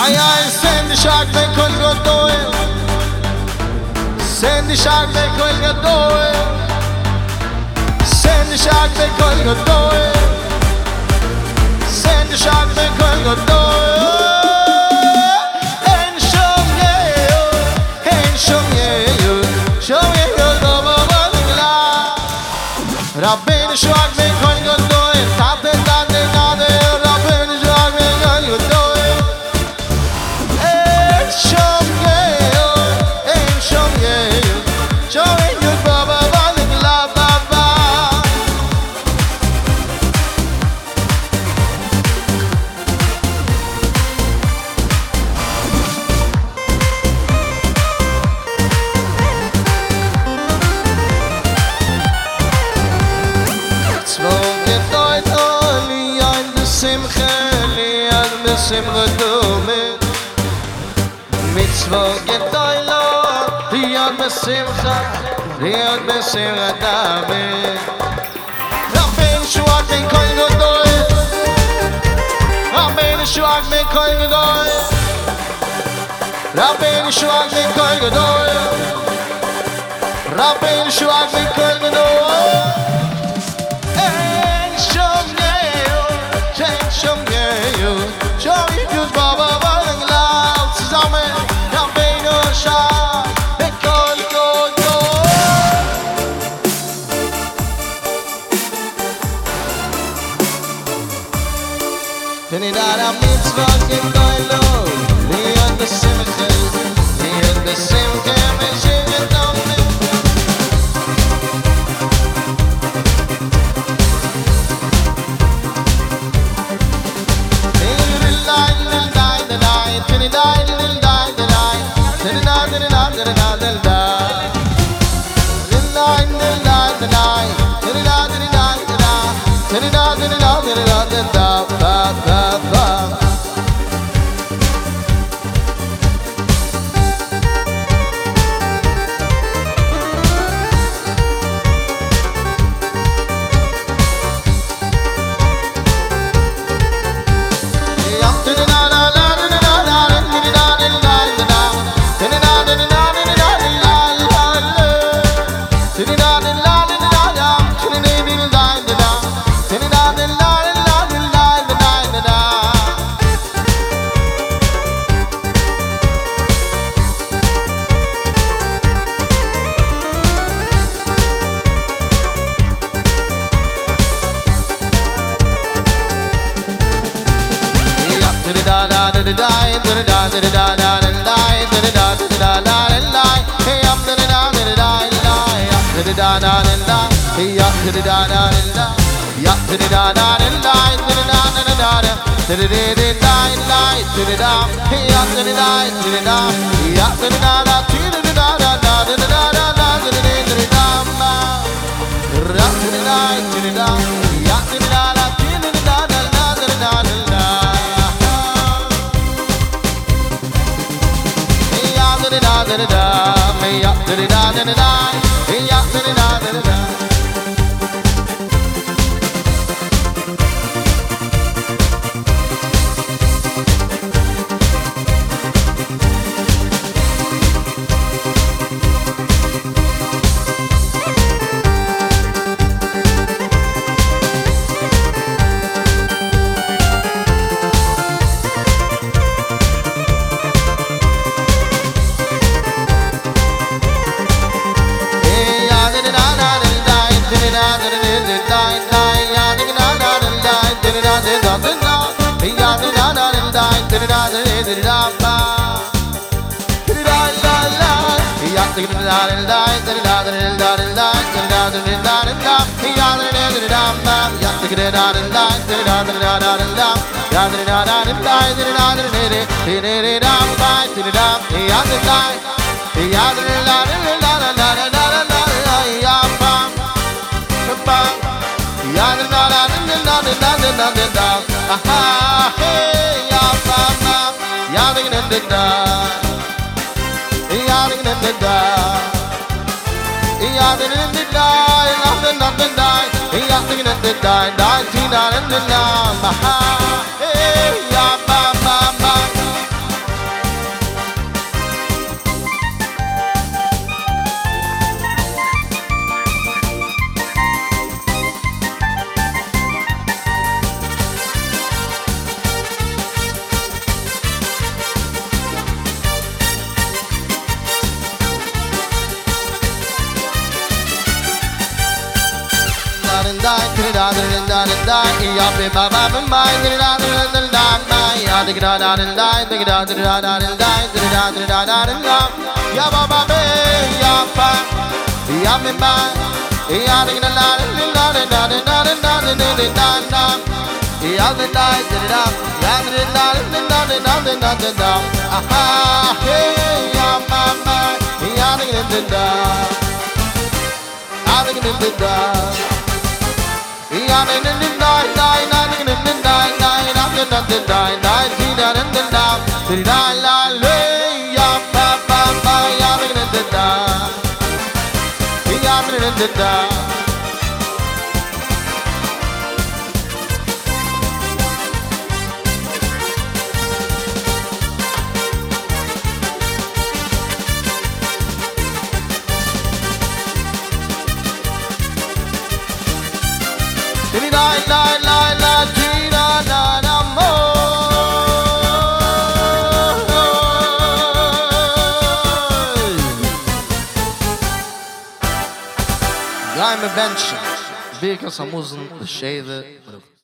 I send the shark back on your door. Send the shark back on your door. Send the shark back on your door. Send the shark back on your door. And show me you, and show me you, show me you, Baba Bala. Rabbi the shark back on your door. Tap it down the other. Rabbi the shark back on your door. Mitzvot getoilo, להיות בשמחה, להיות בשמחה תמיד. רבי ישועת מכל גדול, רבי ישועת מכל גדול, רבי ישועת מכל גדול, רבי ישועת מכל גדול. אין שום גאו, שאין שום גאו, שום יפיוס בבא בלגלב, zusammen. Trinidad a mitzvah getoilo, להיות בשמחה, להיות בשמחה בשיר תומך. Ga me bench. Wie kan samuzen de shade